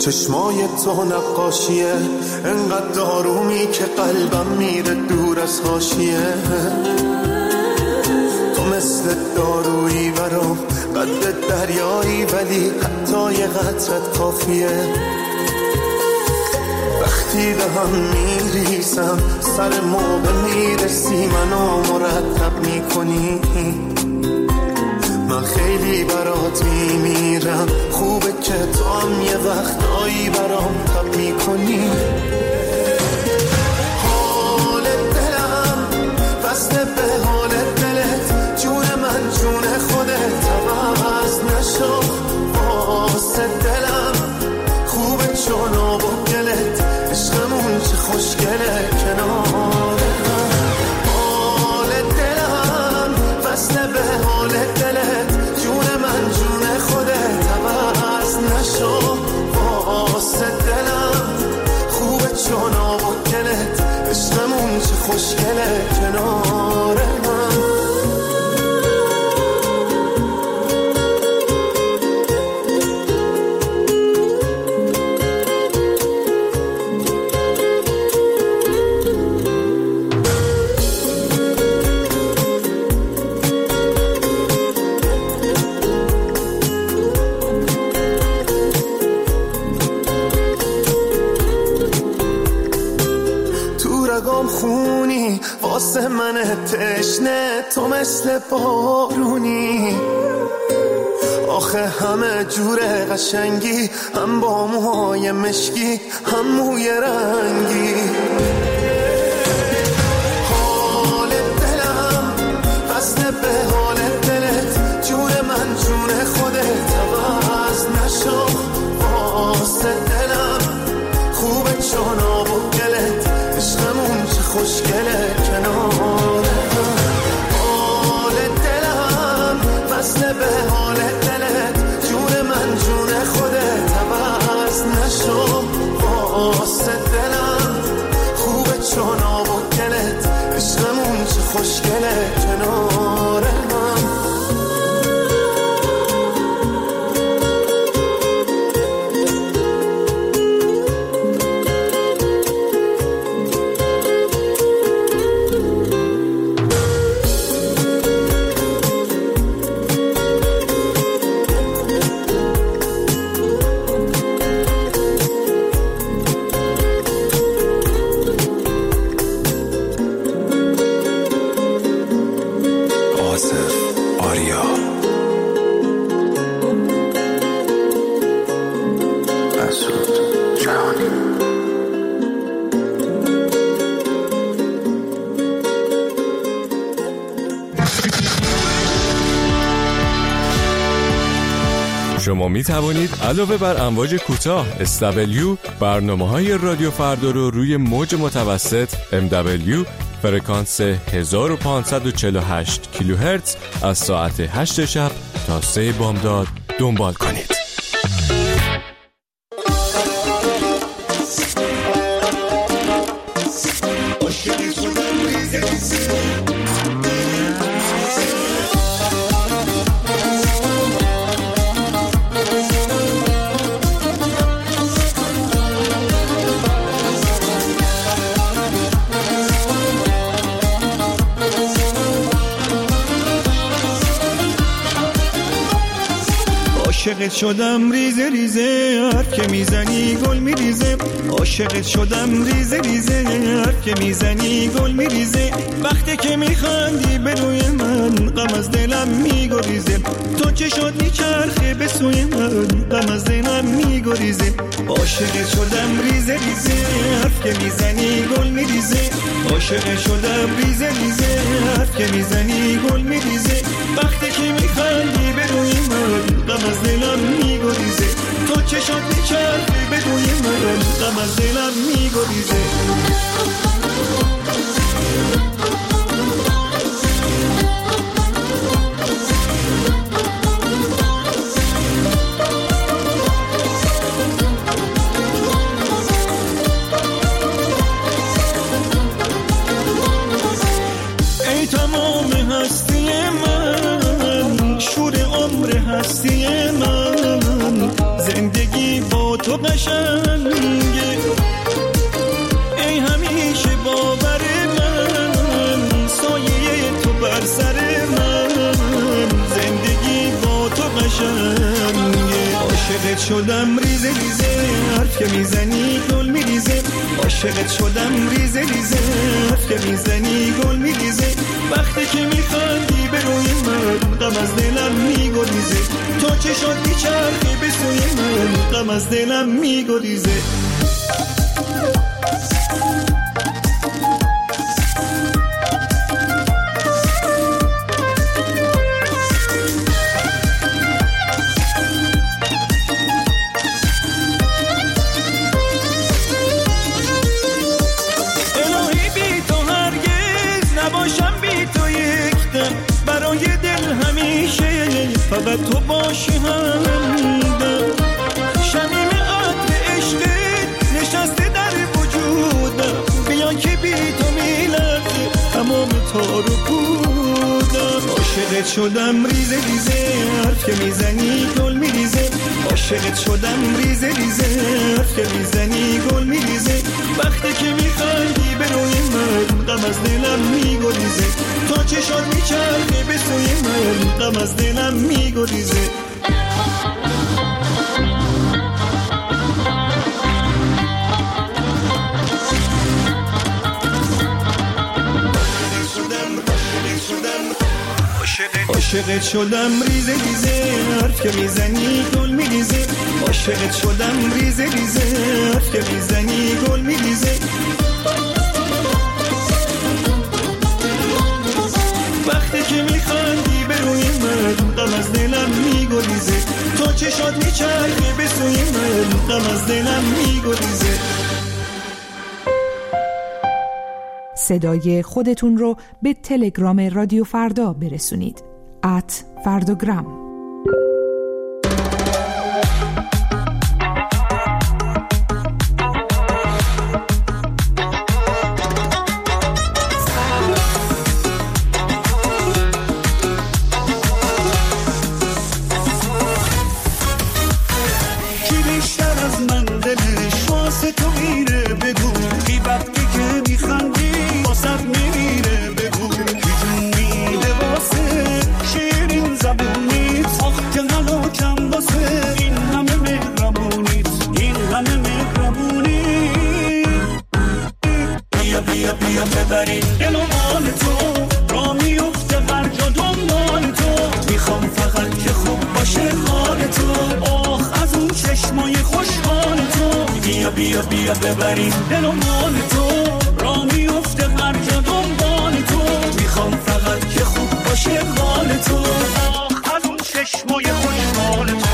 چشمای تو نقاشیه، انقدر آرومی که قلبم میره دور از حاشیه. تو مثل دارویی برام، قد دریایی ولی حتی یه قطرت کافیه. وقتی به هم میریسم سر موقع میرسی منو مرتب میکنی. من خیلی برات میمیرم، خوبه که تو هم یه وقتایی برام تب میکنی. حال دلم وصله به حال دلت، جون من جون خودت عوض نشو. واسه دلم خوبه چون آب و گلت، عشقمون چه خوشگله کنار هم. حال دلم وصله به حال دلت، جون من جون خودت عوض نشو. واسه دلم خوبه چون آب و گلت، عشقمون چه خوشگله کنار هم. خونی واسه من تشنه، تو مثل بارونی. آخه همه جوره قشنگی، هم با موهای مشکی هم موی رنگی. حال دلم وصله به حال دلت، جون من جون خودت عوض نشو. واسه دلم خوبه چون آب و گلت، عشقمون چه خوشگله کنار هم. حال دلم وصله به حال دلت، جون من جون خودت عوض نشو. واسه دلم خوبه چون آب و گلت، عشقمون چه خوشگله کنار هم. شما می توانید علاوه بر امواج کوتاه SW برنامه‌های رادیو فردا رو روی موج متوسط MW فرکانس 1548 کیلوهرتز از ساعت 8 شب تا 3 بامداد دنبال کنید. عاشقت شدم ریزه ریزه، حرف که میزنی گل میریزه. عاشقت شدم ریزه ریزه، حرف که میزنی گل میریزه. وقتی که میخندی به روی من، غم از دلم میگریزه. تو چه شد میچرخه به سوی من، غم از دلم میگریزه. عاشقت شدم ریزه ریزه، حرف که میزنی گل میریزه. عاشقت شدم ریزه ریزه، حرف که میزنی گل میریزه. وقتی که میخندی به روی من، غم از دلم میگریزه. تو چشات میچرخی به روی من، غم از دلم میگریزه. ای تمام هستی من، شور عمر هستی من، زندگی با تو قشنگه، ای همیشه باور من، سایه تو بر سر من، زندگی با تو قشنگه. عاشقت شدم ریزه ریزه، حرف که میزنی گل میریزه. عاشقت شدم ریزه ریزه، حرف که میزنی گل میریزه. وقتی که میخندی به روی من، غم از دلم میگریزه. تو چشات میچرخه به سوی من، غم از دلم میگریزه. فقط تو باشی همدم، شمیم عطر عشقت نشسته در وجودم. بیا که بی تو میلرزه تمام تار و پودم. عاشقت شدم ریزه ریزه، حرف که میزنی گل میریزه. عاشقت شدم ریزه ریزه، حرف که میزنی گل میریزه. وقتی که میخندی به روی من، غم از دلم میگریزه. تو چشات میچرخه به سوی من، غم از دلم میگریزه. عاشقت شدم ریزه ریزه، حرف که میزنی گل میریزه. عاشقت شدم ریزه ریزه، حرف که میزنی گل میریزه. وقتی که میخندی به روی من، غم از دلم میگریزه. تو چشات میچرخه به سوی من، غم از دلم میگریزه. صدای خودتون رو به تلگرام رادیو فردا برسونید. @فرداگرام. بیا بیا ببریم دل و مال تو، را میفته هر جا دنبال تو. میخوام فقط که خوب باشه حال تو، آخ از اون چشمای خوشحال تو.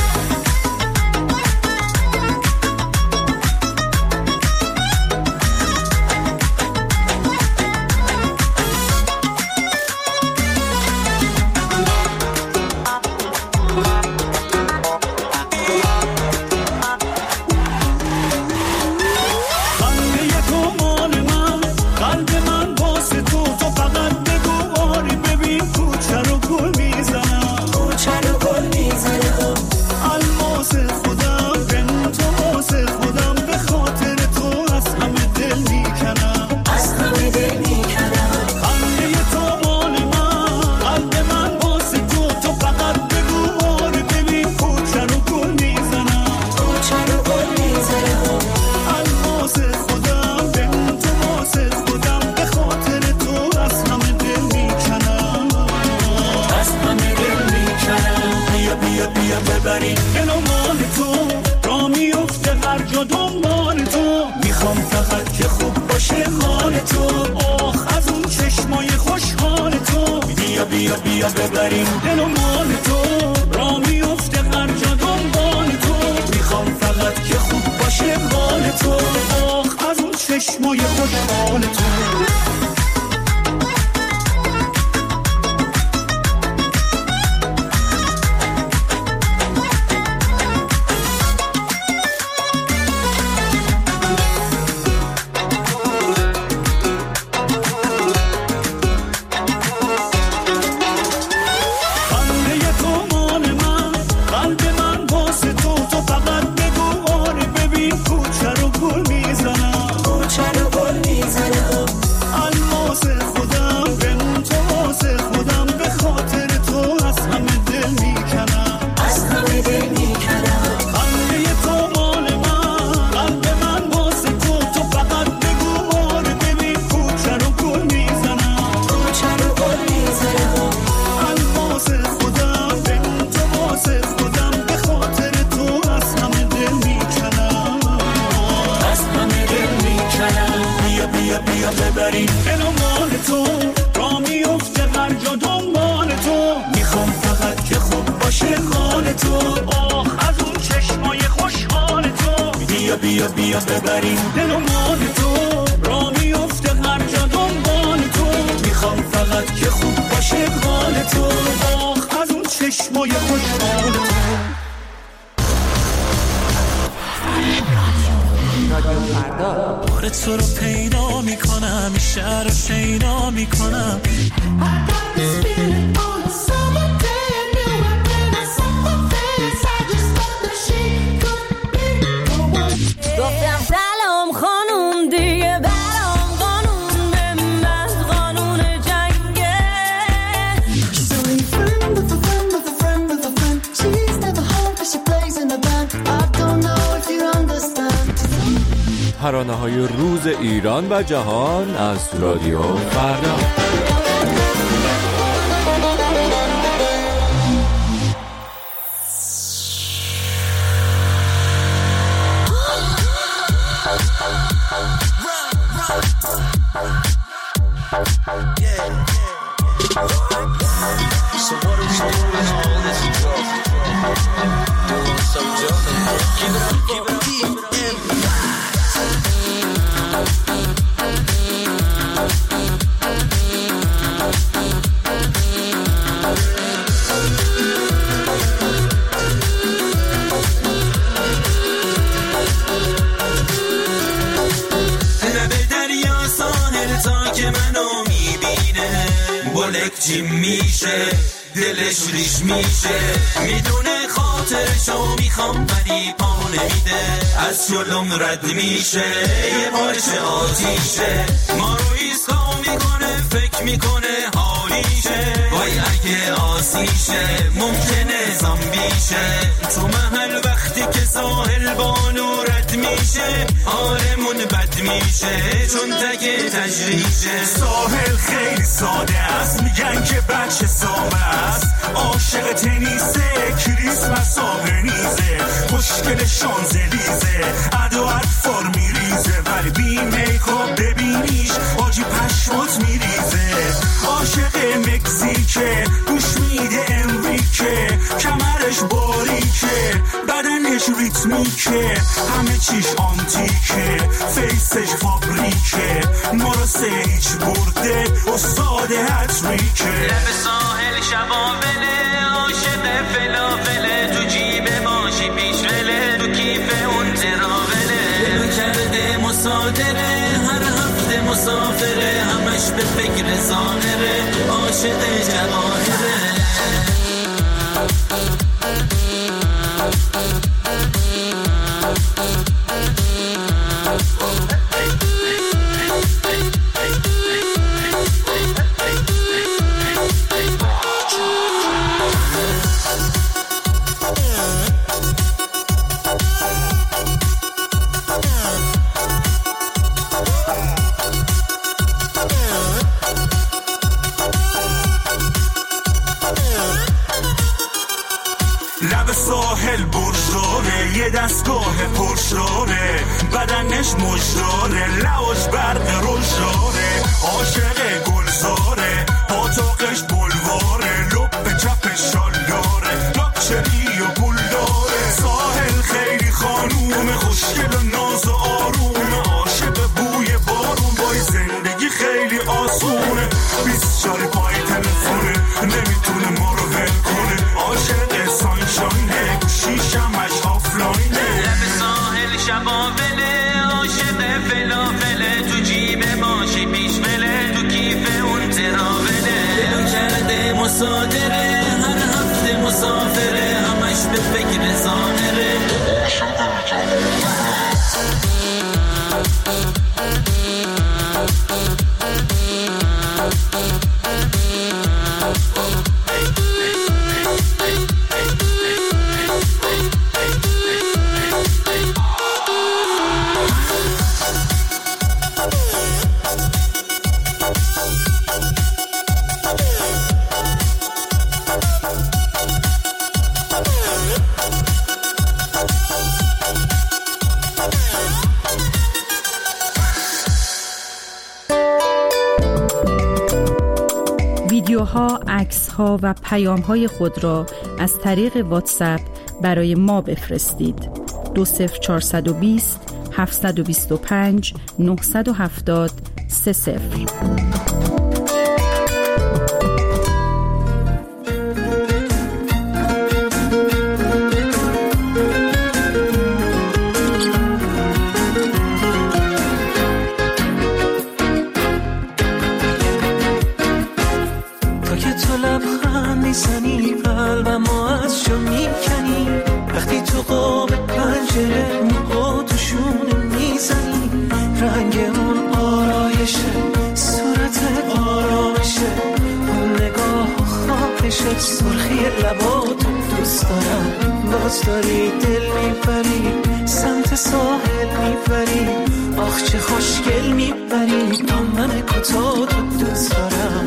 بیا بیا ببریم دل و مال تو، را میفته هر جا دنبال تو. میخوام فقط که خوب باشه حال تو، آخ از اون چشمای خوشحال تو. ببریم دل و مال تو، را میفته هر جا دنبال تو، میخوام فقط که خوب باشه حال تو، آخ از اون چشمای خوشحال تو، بیا بیا بیا ببریم دل و مال تو، را میفته هر جا دنبال تو، میخوام فقط که خوب باشه حال تو، آخ از اون چشمای خوشحال تو. بار تو رو پیدا میکنم، شهر رو شیدا میکنم. گفتم سلام خانوم دیگه برام قانون به من قانون جنگه. She's only a friend with a friend with a friend with a friend. She's never home but she plays in a band. I don't know if you understand. ترانه‌های روز ایران و جهان از رادیو فردا. جیم میشه دلش ریش میشه، میدونه خاطرشو میخوام ولی پا نمیده، از جلوم رد میشه یه بارش آتیشه، ما رو ایسکا میکنه فکر میکنه حالیشه، وای اگه آسیشه ممکنه زامبیشه، تو محل وقتی که ساحل بانو رد میشه حالمون بد میشه چون تک تجریشه. ساحل خیلی ساده است، میگن که بچه سابه است، عاشق تنیسه کریسمس آبنیزه، خوشگل شانزلیزه ادا اطفار میریزه، ولی بی میکاپ ببینیش آجی پشمات میریزه، عاشق مکزیکه گوش میده امریکه، کمرش باریکه بدنش ریتمیکه، همه چیش آنتیکه فیسش فابریکه، ما رو سیج برده استاد هتریکه، لب ساحل شبابله عاشق فلافله، تو جیب ماشی پیشوله تو کیف اون تراوله، دلو کرده مصادره هر هفته مسافره، همش به فکر ظاهره عاشق جواهره. لب ساحل برشاره یه دستگاه پرشاره، بدنش مجداره لعاش برق روشاره، عاشق گلزاره پاتاقش بلواره، لب چپ شالداره لاکچری و گلداره، ساحل خیلی خانوم خوشگل و ناز و آروم، عاشق بوی بارون، وای زندگی خیلی آسونه، 24 پای تلفونه نمیتونه ما رو ول کنه، عاشق سانشاینه گوشیشمش آفلاینه، لب ساحل شبابله عاشق فلافله، تو جیب ماشی پیشوله تو کیف اون تراوله، دلو کرده مصادره هر هفته مسافره، همش به فکر ظاهره. ویدیوها، عکس‌ها و پیام‌های خود را از طریق واتساپ برای ما بفرستید. 20420 725 970 30. میزنی قلبمو از جا میکنی، وقتی تو قاب پنجره موها تو شونه میزنی، رنگ اون آرایشه، صورت آرامشه، اون نگاه و خواهشه، سرخی لباتو دوست دارم، باز داری دل میبری، سمت ساحل میبری، آخ چه خوشگل میبری، دامن کوتاه تو دوست دارم.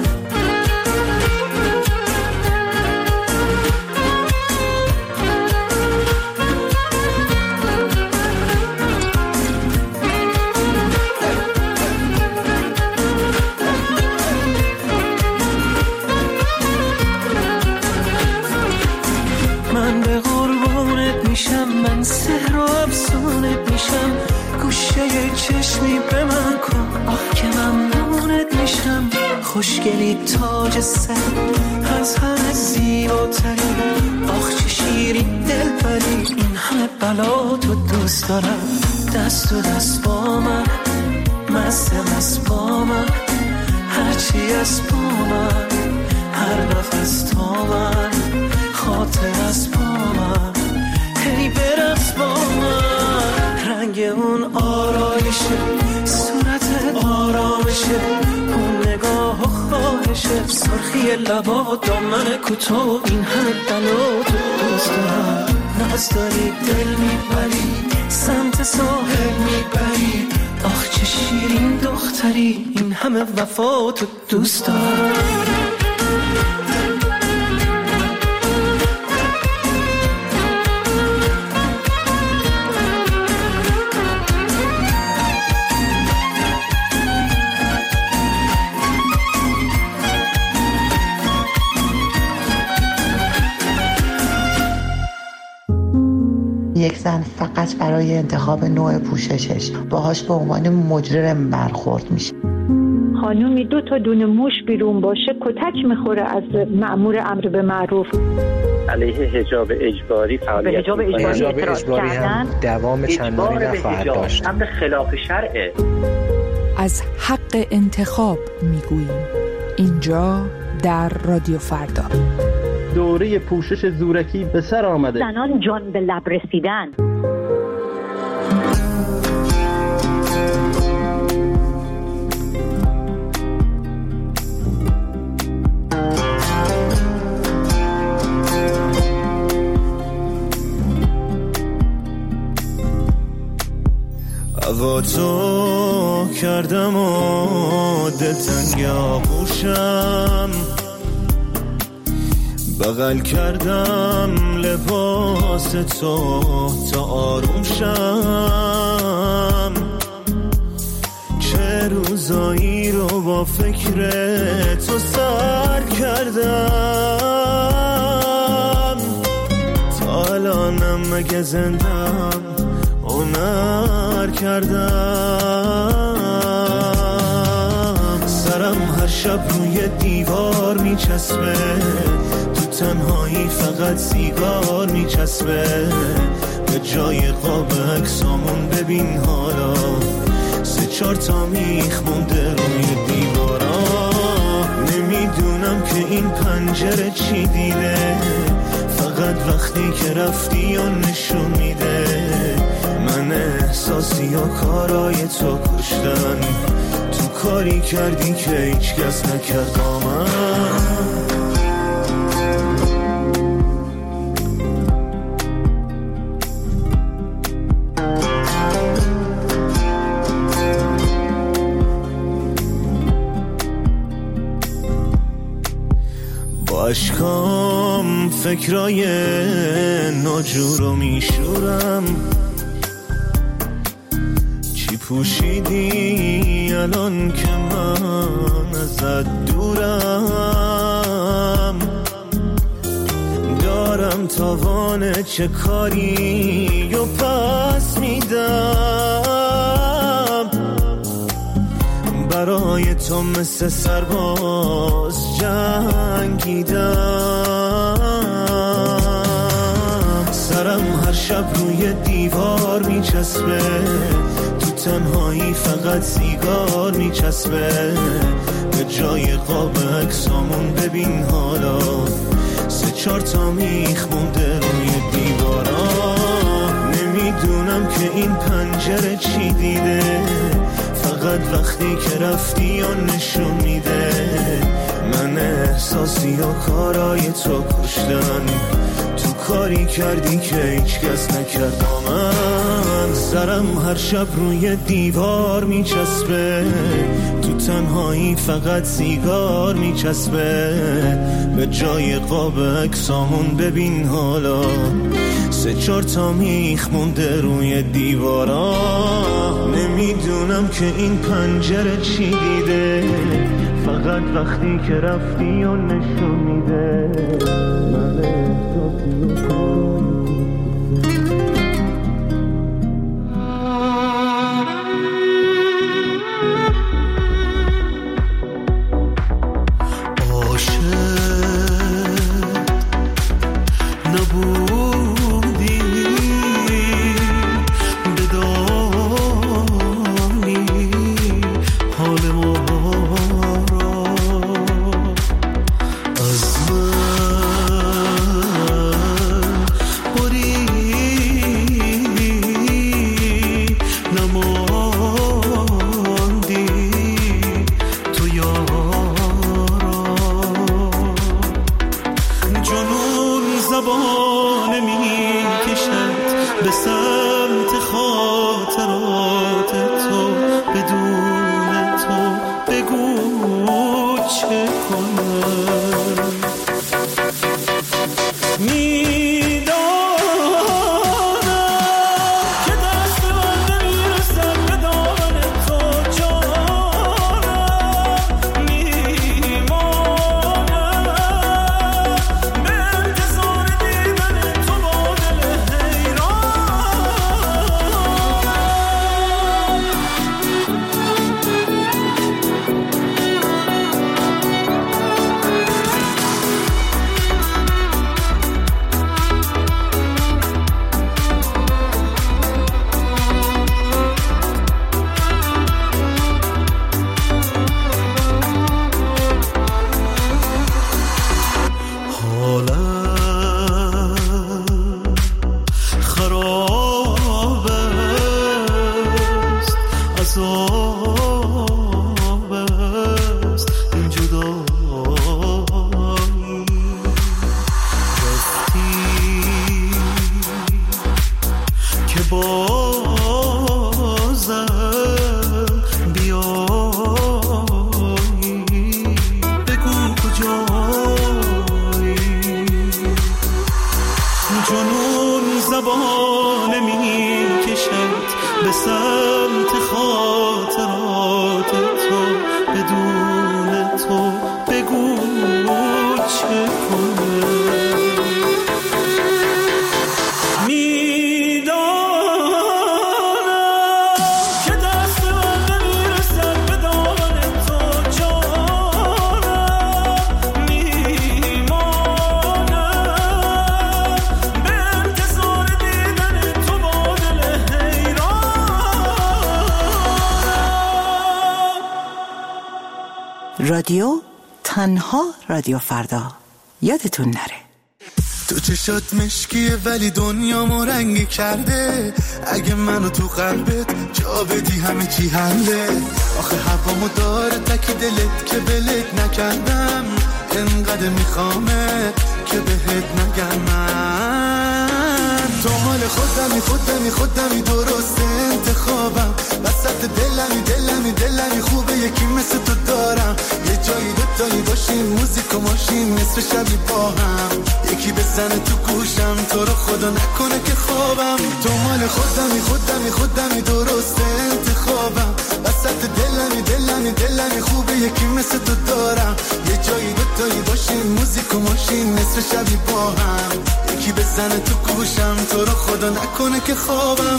من سحر و افسونت میشم، گوشه چشمی به من کن، آه که ممنونت میشم، خوشگلی تاج سر از همه زیباتری، آخ چه شیری دل بری، این همه بلا تو دوست دارم، دست و دست با من، مست با من، هرچی از با من، هر نفس تا من، خاطر از با من، هی برس با من، رنگ اون آرایشه، صورت آرامشه، اون نگاه و خواهشه، سرخی لبا، دامن کوتاه، این همه بلا تو دوست دارم، ناز داری دل میبری، سمت ساحل میبری، آخ چه شیرین دختری، این همه وفا تو دوست دارم. یک زن فقط برای انتخاب نوع پوششش باهاش به عنوان مجرم برخورد میشه. خانومی 2 تا دونه موش بیرون باشه کتک میخوره از مأمور امر به معروف. علیه حجاب اجباری فعالیت حجاب اجباری هم دوام چندانی نخواهد داشت. امر خلاف شرعه. از حق انتخاب میگوییم اینجا در رادیو فردا. دوره پوشش زورکی به سر آمده. زنان جان به لب رسیدن. هوا تو کردم و دلتنگ آغوشم، بغل کردم لباس تو تا آروم شم، چه روزایی رو با فکر تو سر کردم، تا الانم مگه زندم هنر کردم، سرم هر شب روی دیوار میچسبه، تنهایی فقط سیگار میچسبه، به جای قاب عکسامون ببین حالا 3-4 تا میخ مونده روی دیوارا، نمیدونم که این پنجره چی دیده، فقط وقتی که رفتی و نشون میده، من احساسی و کارای تو کشتن، تو کاری کردی که هیچ کس نکرد با من. عشقام فکرای ناجور رو میشورم، چی پوشیدی الان که من ازت دورم، ناتوان چه کاری و پس میدم، برای تو مثل سرباز جنگیدم. سرم هر شب روی دیوار میچسبه، تو تنهایی فقط سیگار میچسبه، به جای قاب عکسامون ببین حالا 3-4 تا میخ مونده روی دیوارا. نمیدونم که این پنجره چی دیده، فقط وقتی که رفتی و نشون میده من احساسی و کارای تو کشتن. تو کاری کردی که هیچ کس نکرد با من. سرم هر شب روی دیوار میچسبه، تو تنهایی فقط سیگار میچسبه، به جای قاب عکسامون ببین حالا 3-4 تا میخ مونده روی دیوارا. نمیدونم که این پنجره چی دیده، فقط وقتی که رفتی و نشون میده من احساسی و رادیو تنها رادیو فردا. یادتون نره تو چشات مشکیه ولی دنیامو رنگی کرده. اگه منو تو قلبت جا بدی همه چی حله. آخه هوامو داره تک دلت که بلت نکردم. انقدر میخوامت که بهت نگم من. تو مال خودمی درست انتخابم. وسط دلمی خوبه یکی مثل تو دارم. یه جایی دوتایی باشیم موزیک و ماشین نصف شبی با هم. یکی بزنه تو گوشم تو رو خدا نکنه که خوابم. تو مال خودمی درست انتخابم. وسط دلمی خوبه یکی مثل تو دارم. یه جایی دوتایی باشیم موزیک و ماشین نصف شبی با هم. یکی بزنه تو گوشم تو رو خدا نکنه که خوابم.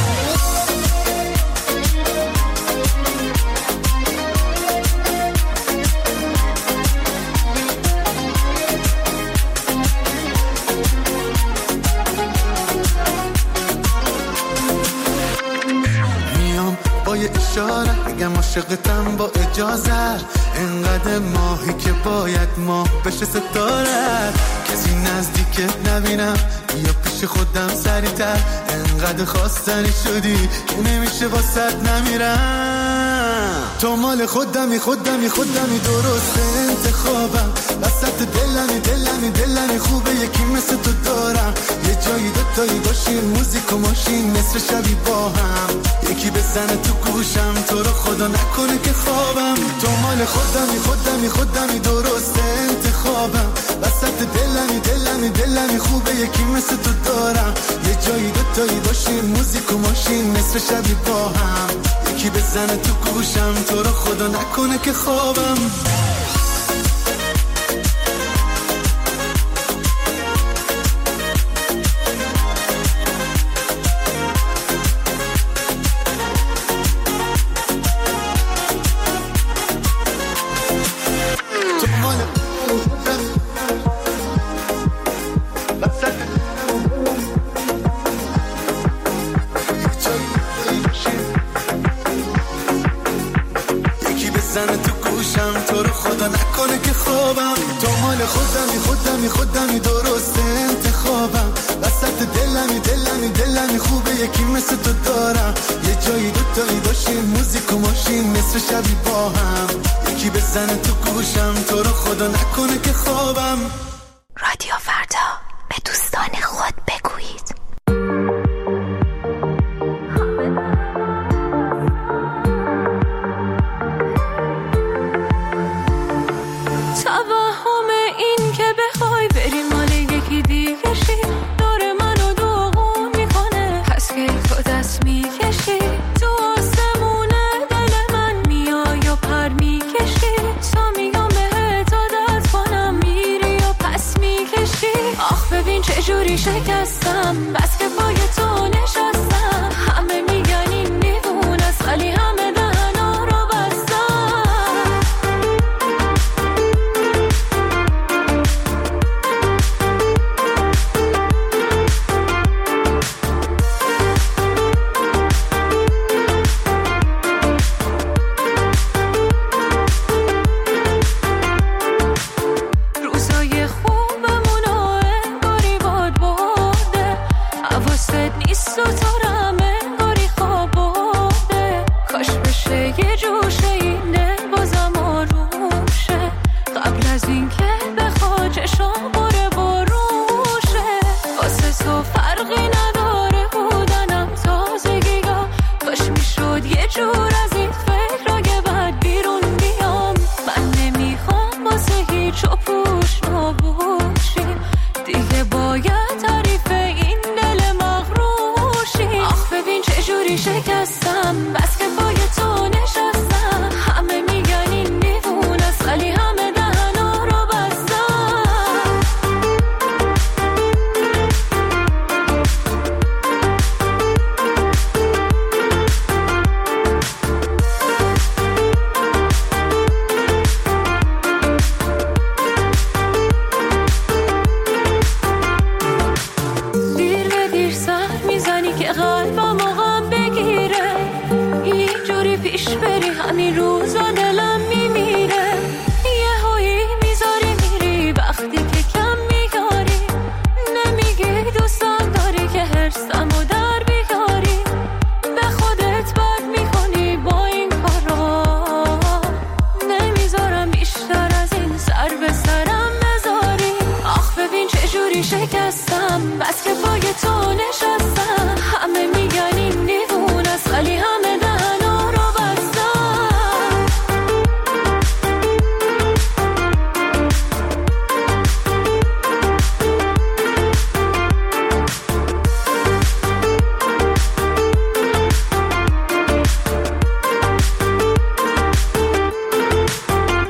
اشاره اگم عاشقتم با اجازه، انقدر ماهی که باید ماه بشه ستاره. کسی نزدیکت نبینم یا پیش خودم سریعتر، انقدر خواستنی شدی که نمیشه واسط نمیرم. تو مال خودمی درست انتخابم، وسط دلمی خوبه یکی مثل تو دارم. یه جایی دوتایی باشیم موزیک و ماشین نصف شبی با هم، یکی بزنه تو گوشم تو رو خدا نکنه که خوابم. تو مال خودمی درست انتخابم، وسط دلمی خوبه یکی مثل تو دارم. یه جایی دوتایی باشیم موزیک و ماشین نصف شبی با هم، یکی بزنه تو گوشم تو رو خدا نکنه که خوابم. خودمی درست انتخابم، وسط دلمی خوبه یکی مثل تو دارم. یه جایی دوتایی باشیم موزیک و ماشین نصف شبی با هم، یکی بزنه تو گوشم تو رو خدا نکنه که خوابم. رادیو فردا، به دوستان خود بگویید. چجوری شکستم بس که پای تو نشستم، همه میگن این دیوون است ولی همه دهنا رو بستم. روزای خوبمونو انگاری باد برده، حواست نیست و تو رو انگاری خواب برده. کاش بشه یه جوشه این دل بازم آروشه، قبل از این که بخواد چشام بره بروشه. واسه تو فرقی نداره بودنم تازگی ها، کاش میشد یه جور از این فکر اگه بعد بیرون بیام. من نمیخوام واسه هیچ و پوش نباشیم، دیگه باید تعریف این دل مغروشی. آخ ببین چجوری شکستم بس که پای تو نشستم، همه میگن این دیوون است ولی همه دهنا رو بستم. دیر به دیر سر میزنی که قلبم غم بگیره، اینجوری پیش بری همین روزا دلم میمیره. یه هایی میذاری میری وقتی که کم میگاری، نمیگی دوستم داری که هرسم و در بیاری. به خودت بد میکنی با این کارا، نمیذارم بیشتر از این سر به سرم بذاری. آخ ببین چجوری شکستم بس که پای تو نشستم، همه میگن این دیوون است ولی همه دهنا رو بستم.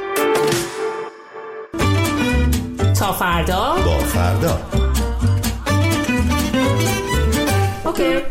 تا فردا با فردا میشه.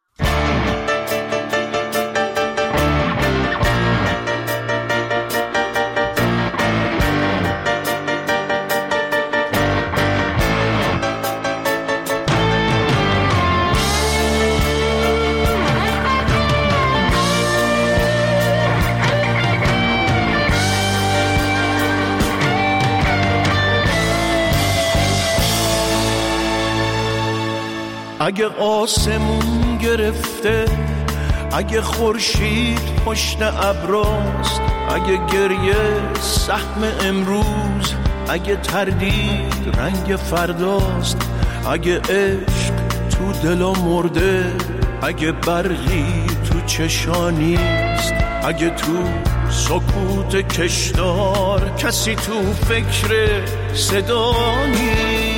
اگه آسمون گرفته، اگه خورشید پشت ابراست، اگه گریه سهم امروز، اگه تردید رنگ فرداست، اگه عشق تو دلا مرده، اگه برقی تو چشانیست، اگه تو سکوت کشدار کسی تو فکر صدا نیست.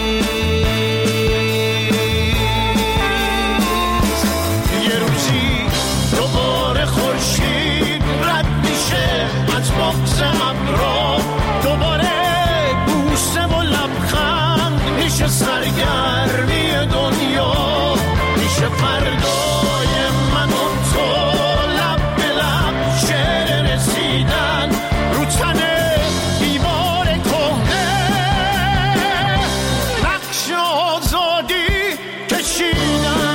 خورشید رد میشه از بغض ابرا، دوباره بوسه و لبخند میشه سرگرمی دنیا، میشه فردای من و تو لب به لب شعر رسیدن رو تن دیوار کهنه، نقش آزادی کشیدن.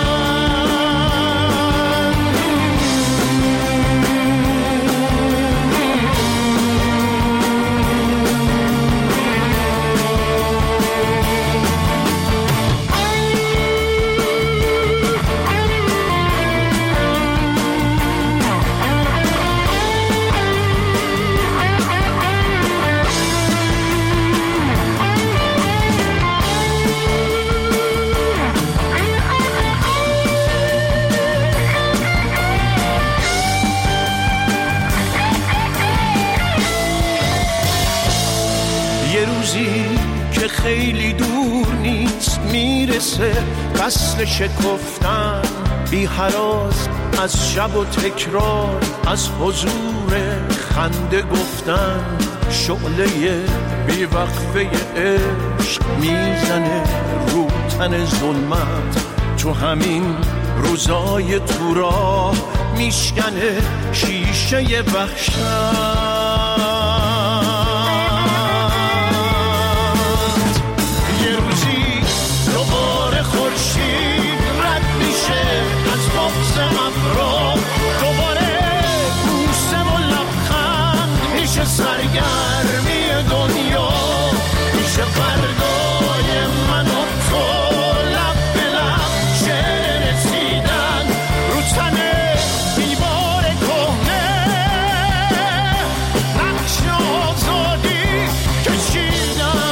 خیلی دور نیست میرسه فصل شکفتن، بی هراس از شب و تکرار، از حضور خنده گفتن، شعله بی وقفه عشق میزنه رو تن ظلمت، تو همین روزای تو راه میشکنه شیشه وحشت. خورشید رد میشه از بغض ابرا، دوباره بوسه و لبخند میشه سرگرمی دنیا، میشه فردای من و تو لب به لب شعر رسیدن رو تن دیوار کهنه، نقش آزادی کشیدن.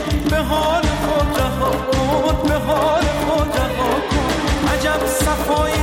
حال خود رها کن، به حال خود رها کن. عجب صفای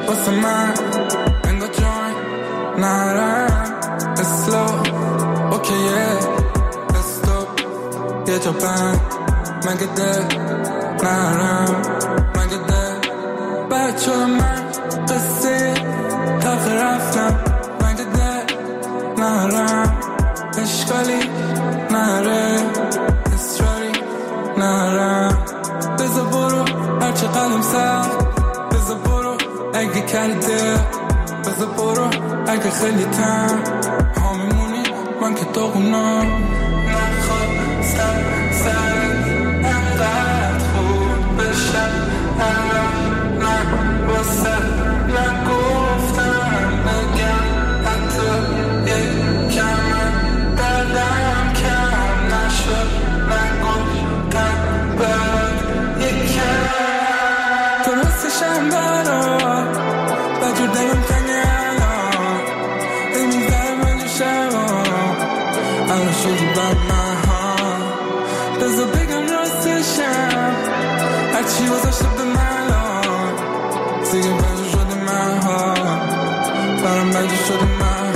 واسه من انگار جوین نرم اسلو اوکیه استوب یه جا بند مگه ده نرم مگه ده بچه من قصه تاخه رفتم مگه ده نرم اشکالی نره اسراری نرم بزا برو هرچه قلم سخت بزا برو اگه کرده بزا برو اگه خیلی تن ها میمونی من که داغونم نخواد سر انقدر خوب بشم نه واسه نگفتم بگم حتی یک کم دردم کم نشد نگفتم برات یک کم درستشم برات بجور دیم تنگه الان میزده من جو شبان الان شدی بر من ها بزا بگم راستشم هرچی وزاشته به من دیگه بجور شدی من ها برام بجور شدی من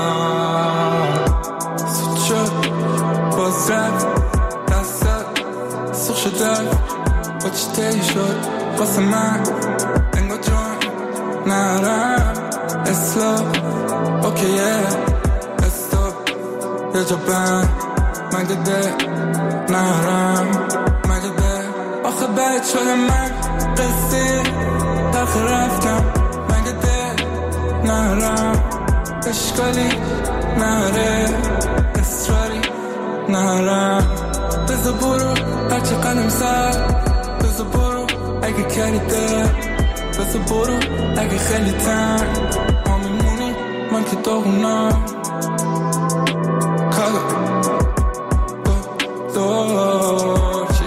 ها سود شد باز رفت دستت سخ شده با چی تهی شد واسه من انگار جون نرم اسلام اوکیه استوب یه جا بند مگه ده نرم مگه ده آخه بد شده من قصه تاخه رفتم مگه ده نرم اشکالی نره اسراری نرم بزا برو هرچه قلم سر بزا برو اگه کریده بزا برو اگه خیلی تن ما میمونی من که داغونم کالا دورچی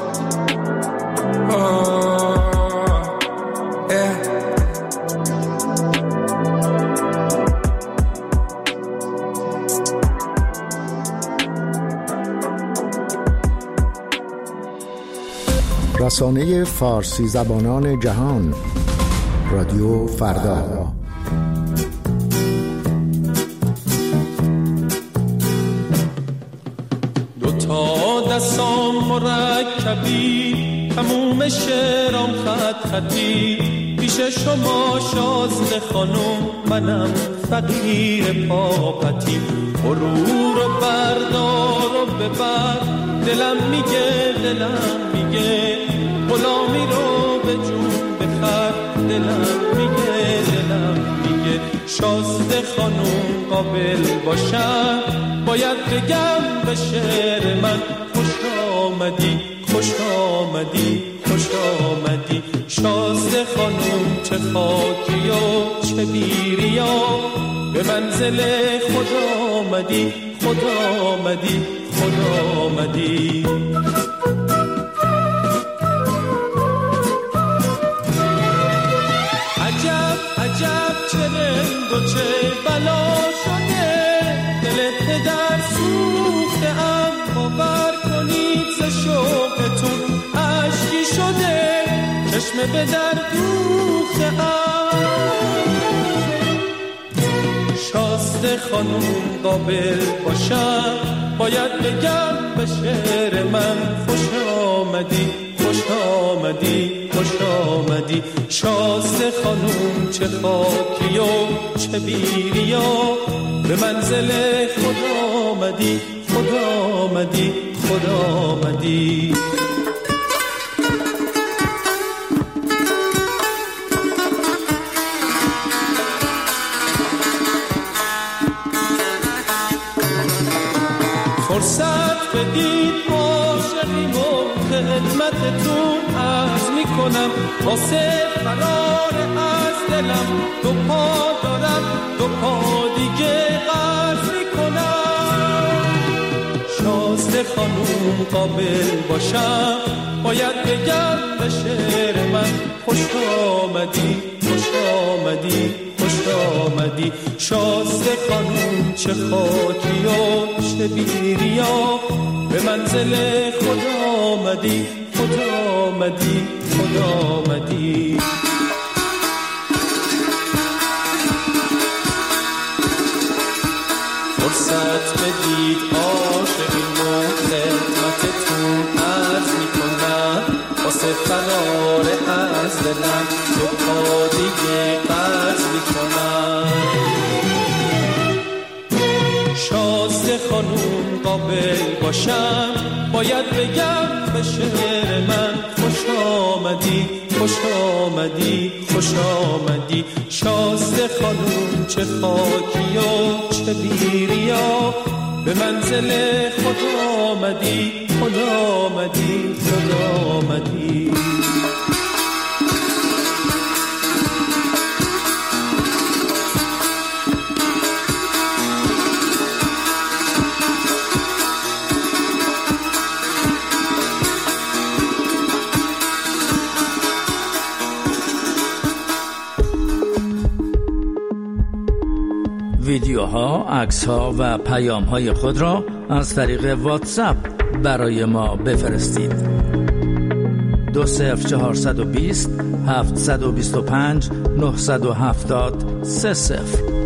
رسانه فارسی زبانان جهان رادیو فردا. دوتا دستام مرکبی تموم شعرام خط خطی پیش شما شازده خانم منم فقیر پاپتی برو رو بردار و ببر دلم میگه غلامی رو به جون بخر دلم میگه شازده خانم قابل باشم باید بگم به شعر من خوش آمدی شازده خانم چه خاکی و چه بیریا به منزل خدا آمدی عجب چه رنگ و چه بلا شده دل پدر سوخته ام باور کنید ز شوقتون عشقی شده چشم به در دوخته ام شازده خانوم قابل باشم باید بگم به شعر من خوش آمدی شازده خانوم چه خاکی و چه بیریا به منزل خدا آمدی فرصت بدید عاشقیم و خدمتتون عرض میکنم واسه فرار از دلم دو پا دارم دو پا دیگه قرض میکنم شازده خانوم قابل باشم باید بگم به شعر من خوش آمدی شازده خانوم چه خاکی و چه بیریا به منزل خدا آمدی فرصت بدید عاشقین و خدمتتون عرض میکنم واسه فرار از دلم تو پا دیگه قرض میکنم. شازده خانوم قابل باشم باید بگم به شعر من خوش آمدی خوش آمدی خوش آمدی. شازده خانوم چه خاکی و چه بیریا به منزل خود آمدی خود آمدی خود آمدی. ویدیوها، عکس‌ها و پیام‌های خود را از طریق واتساپ برای ما بفرستید. 20420 725 970 30.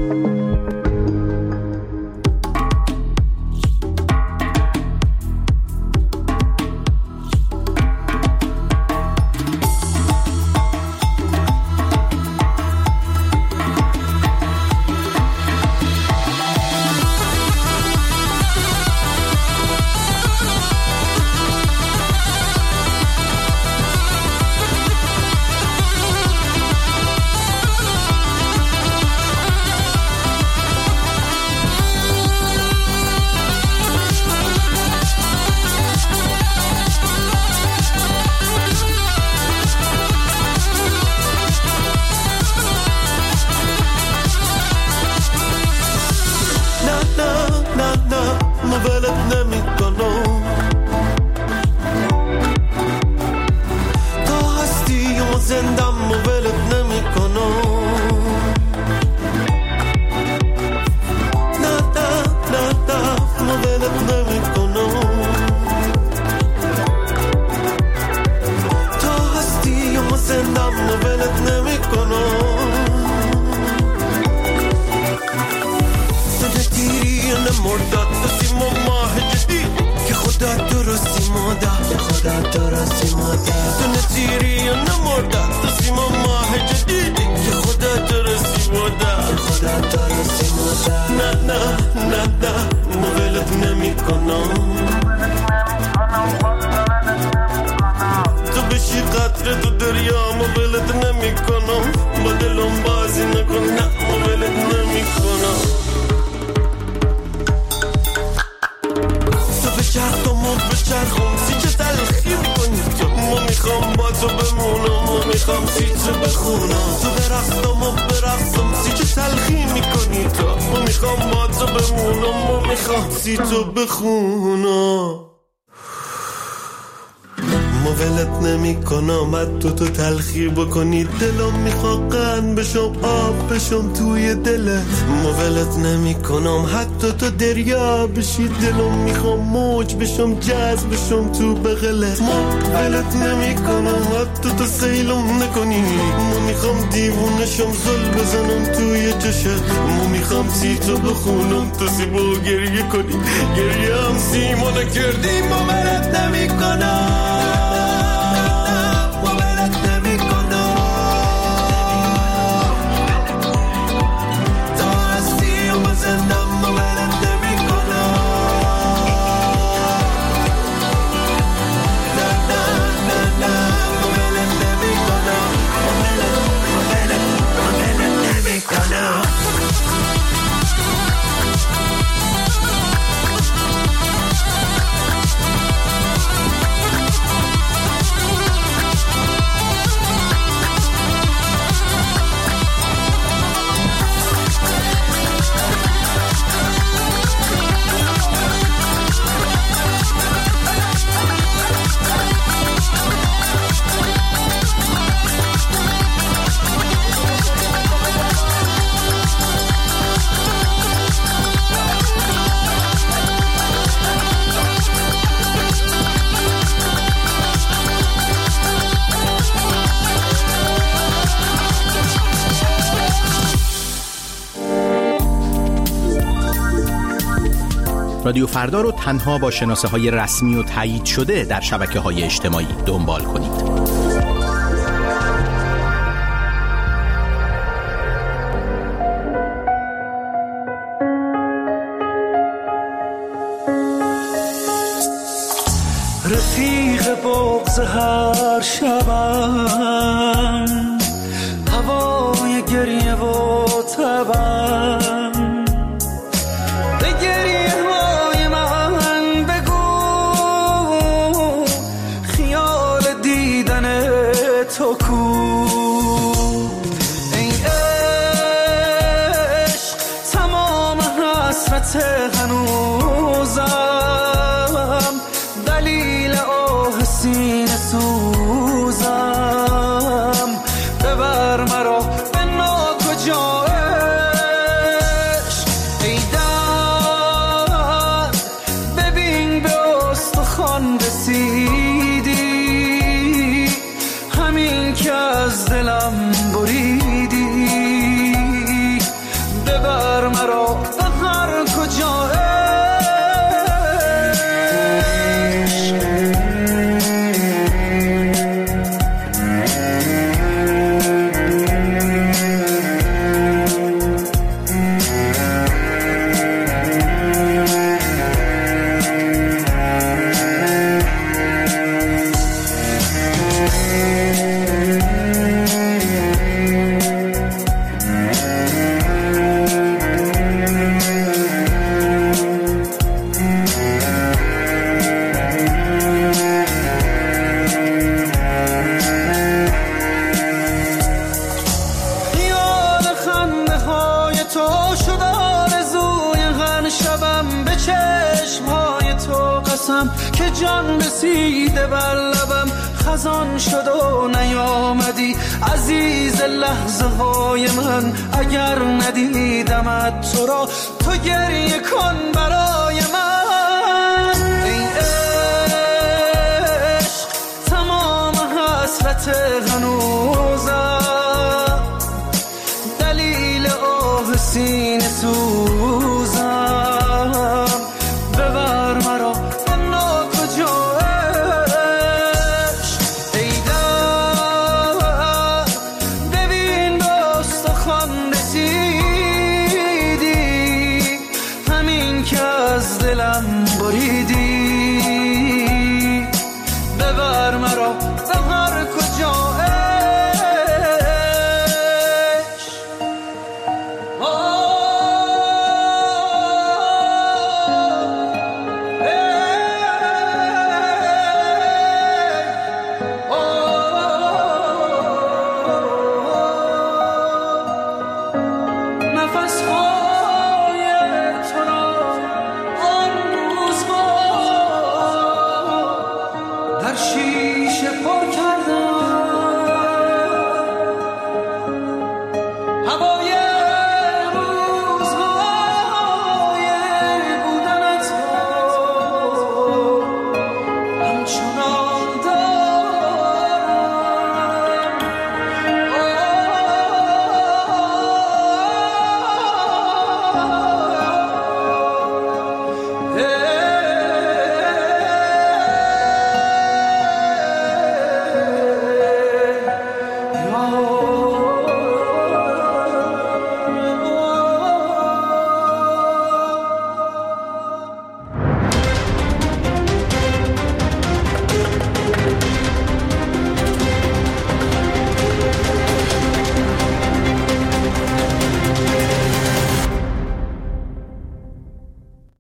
تو تلخی بکنی دلم میخواد قند بشم آب بشم توی دلت مولت نمی کنم حتی تو دریا بشی دلم میخوام موج بشم جذب بشم تو بغلت مولت نمی کنم حتی تو سیلم نکنی میخوام دیوونشم زل بزنم توی چشت میخوام سی تو بخونم تو سیبو گریه کنی گریه هم سیمو نکردی مولت نمی کنم رادیو فردا رو تنها با شناسه های رسمی و تایید شده در شبکه های اجتماعی دنبال کنید. رفیق بغض هر شبم، هوای گریه و تبم، به گریه های من بگو خیال دیدن تو کو. ای عشق تمام حسرت هنوزم، دلیل آه سینه سوزم، ببر مرا به ناکجا عشق. ای درد ببین به استخوان رسیدی، همین که از دلم بریدی، ببر مرا به هر کجا که جان رسیده بر لبم، خزان شد و نیامدی عزیز لحظه های من. اگر ندیدمت تو را تو گریه کن برای من. ای عشق تمام حسرت هنوزم، دلیل آه سینه سوزم، ببر مرا دلم بریدی،